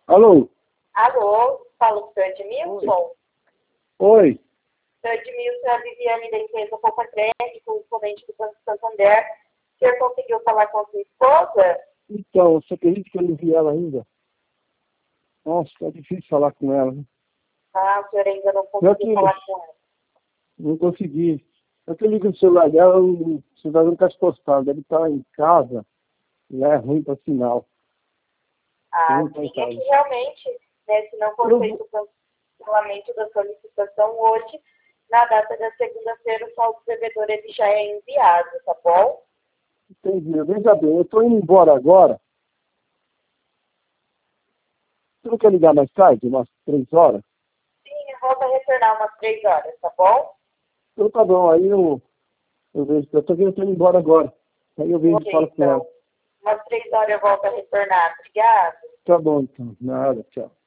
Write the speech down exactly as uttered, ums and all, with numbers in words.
Alô? Alô, fala o senhor Edmilson? Oi. Senhor Edmilson, a Viviane da empresa Poupa Crédito, corrente do Banco Santander. O senhor conseguiu falar com a sua esposa? Então, você acredita que eu não vi ela ainda? Nossa, tá difícil falar com ela, né? Ah, o senhor ainda não conseguiu que- falar com ela. Não consegui. Eu que ligo no celular dela, o celular não está postado. Deve estar em casa e é ruim para sinal. Ah, Não está sim, em é que casa. realmente, né, se não for Eu feito vou- o cancelamento da solicitação hoje, na data da segunda-feira, o saldo devedor ele já é enviado, tá bom? Entendi. Veja bem, eu estou indo embora agora. Você não quer ligar mais tarde, umas três horas? Sim, eu volto a retornar umas três horas, tá bom? Então tá bom, aí eu, eu vejo. Eu estou indo embora agora. Aí eu vejo e Ok, falo com ela. então, umas três horas eu volto a retornar. Obrigada. Tá bom, então. Nada, tchau.